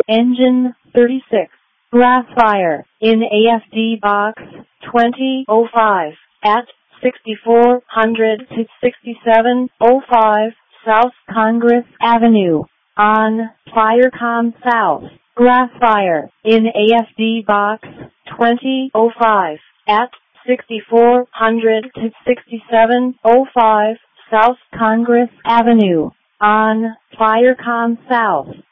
Engine 36. Grass fire in AFD Box 2005 at 6400 to 6705 South Congress Avenue on Firecom South. Grass fire in AFD Box 2005 at 6400 to 6705 South Congress Avenue on Firecom South.